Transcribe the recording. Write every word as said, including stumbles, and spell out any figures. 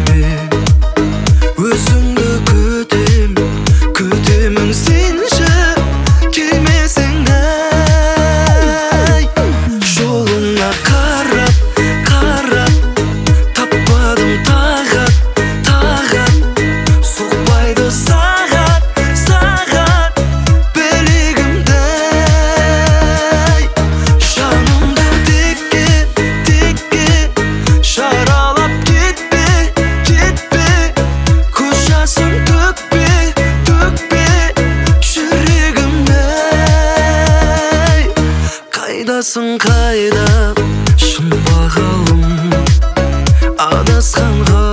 келме. Өзіңді күтем, күтемін сенші келмесең әй. Жолыңа қарап, қарап таппадым тағат, тағат соқпайды сағат, сағат білегімді ай. Жанымды текке, текке жаралап кетпе, кетпе. Көз жасын төкпе, төкпе жүрегімді ай. Қайдасың қайда шын бағалым, адасқан